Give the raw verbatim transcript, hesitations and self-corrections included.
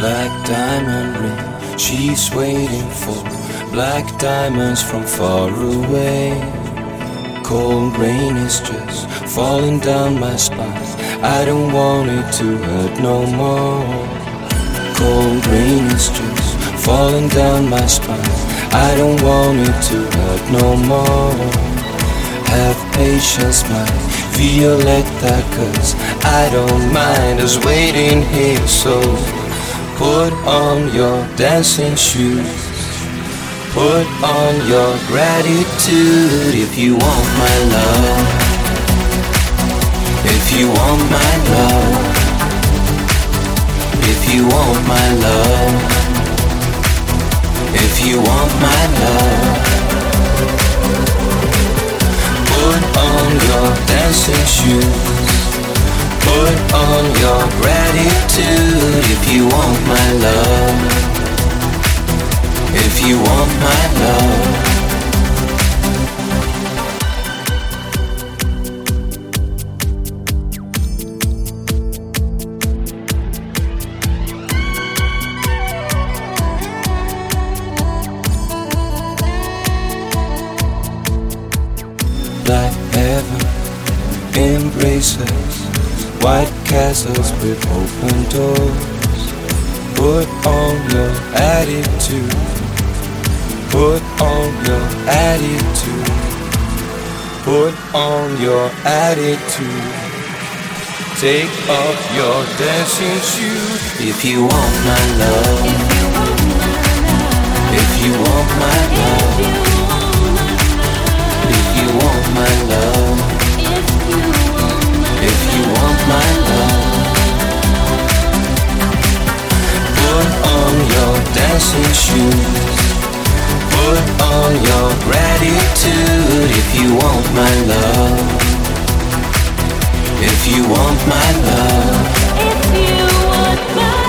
Black diamond ring, she's waiting for black diamonds from far away. Cold rain is just falling down my spine. I don't want it to hurt no more. Cold rain is just falling down my spine. I don't want it to hurt no more. Have patience, my Violetta, cause I don't mind us waiting here. So put on your dancing shoes, put on your gratitude. If you want my love, if you want my love, if you want my love, if you want my love, put on your dancing shoes, put on your gratitude. If you want my love, if you want my love. Black heaven embraces white castles with open doors. Put on your attitude, put on your attitude, put on your attitude. Take off your dancing shoes. If you want my love, if you want my love, if you want my love, if you want my love, put on your dancing shoes, put on your gratitude. If you want my love, if you want my love, if you want my